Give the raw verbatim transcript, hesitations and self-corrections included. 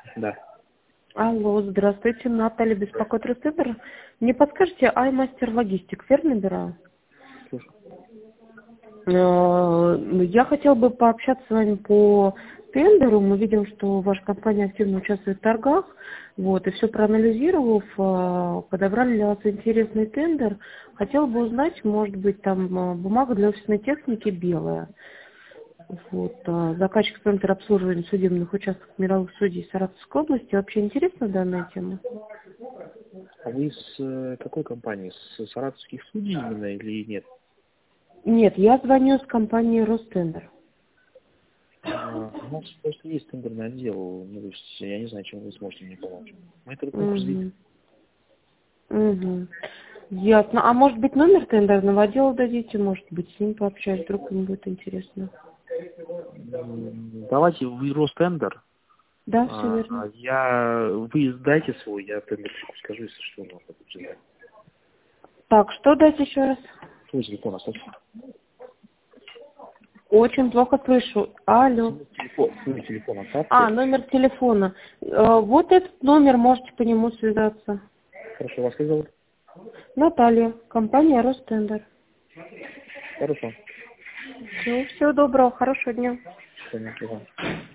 Да. Алло, здравствуйте, Наталья, беспокоит Ростендер. Не подскажете, iMaster Логистик, верно набираю? Слушай. Э, Я хотела бы пообщаться с вами по тендеру. Мы видим, что ваша компания активно участвует в торгах. Вот, и все проанализировав, э, подобрали для вас интересный тендер. Хотела бы узнать, может быть, там э, бумага для офисной техники белая. Вот, э, заказчик центр обслуживания судебных участков мировых судей Саратовской области. Вообще интересна данная тема? А вы с э, какой компании? С саратовских судей именно или нет? Нет, я звоню с компании Ростендер. А, у нас просто есть тендерный отдел. Ну, то есть я не знаю, чем вы сможете мне помочь. Мы этот конкурс видим. Угу. Угу. Ясно. А может быть, номер тендерного отдела дадите? Может быть, с ним пообщаюсь, вдруг им будет интересно. М, Давайте вы Ростендер. Да, все А, верно. я, вы дайте свой, я тендерщику скажу, если что, можно будет взять. Так, что дать еще раз? Свой телефон оставьте. Очень плохо слышу. Алло. Свой телефон, свой телефон А, оставьте. номер телефона. Э, Вот этот номер, можете по нему связаться. Хорошо, вас как зовут? Наталья, компания Ростендер. Хорошо. Все, всего доброго, хорошего дня. Понятно.